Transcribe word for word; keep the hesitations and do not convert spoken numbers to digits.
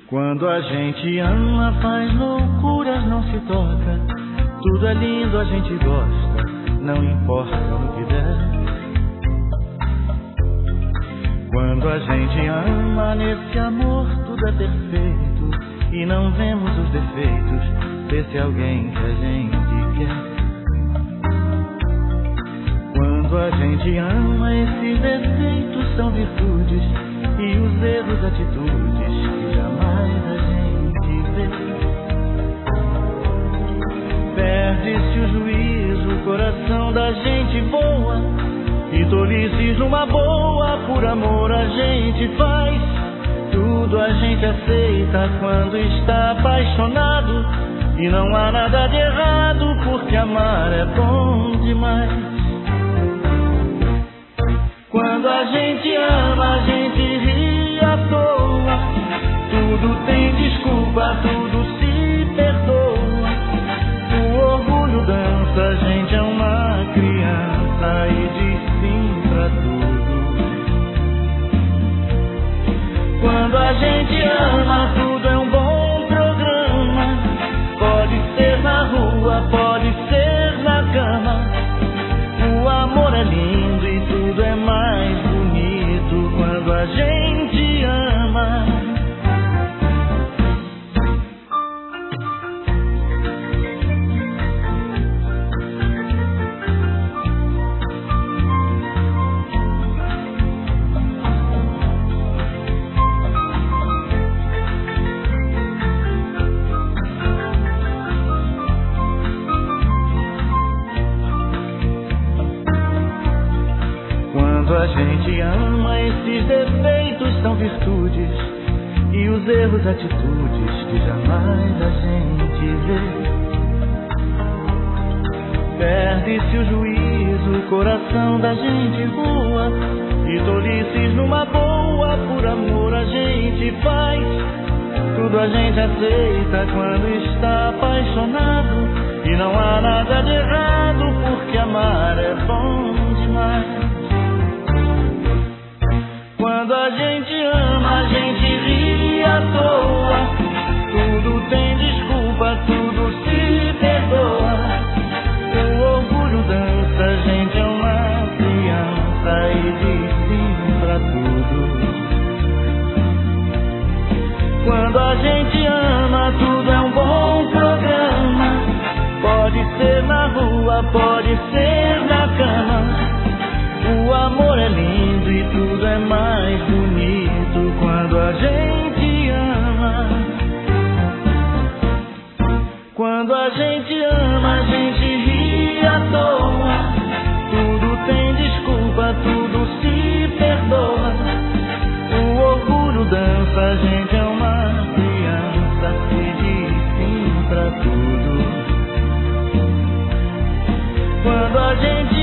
Quando a gente ama, faz loucuras, não se toca. Tudo é lindo, a gente gosta, não importa o que der. Quando a gente ama, nesse amor tudo é perfeito e não vemos os defeitos desse alguém que a gente quer. Quando a gente ama, esses defeitos são virtudes e os erros, atitudes que jamais a gente vê. Perde-se o juízo, o coração da gente voa, e tolices numa boa, por amor a gente faz. Tudo a gente aceita quando está apaixonado, e não há nada de errado, porque amar é bom demais. Quando a gente ama, a gente ri à toa, tudo tem desculpa, tudo se perdoa. O orgulho dança, a gente é uma criança e diz sim pra tudo. Quando a gente ama, tudo é um bom programa. Pode ser na rua, pode ser na cama. O amor é lindo e tudo é mais bonito quando a gente ama. Quando a gente ama, esses defeitos são virtudes e os erros, atitudes que jamais a gente vê. Perde-se o juízo, o coração da gente voa, e tolices numa boa, por amor a gente faz. Tudo a gente aceita quando está apaixonado, e não há nada de errado, porque amar é bom demais. Quando a gente ama, a gente ri à toa, tudo tem desculpa, tudo se perdoa. O orgulho dança, a gente é uma criança e diz sim pra tudo. Quando a gente ama, tudo é um bom programa. Pode ser na rua, pode ser na cama. O amor é lindo e tudo é mais bonito quando a gente ama. Quando a gente ama, a gente ri à toa, tudo tem desculpa, tudo se perdoa. O orgulho dança, a gente é uma criança que diz sim pra tudo. Quando a gente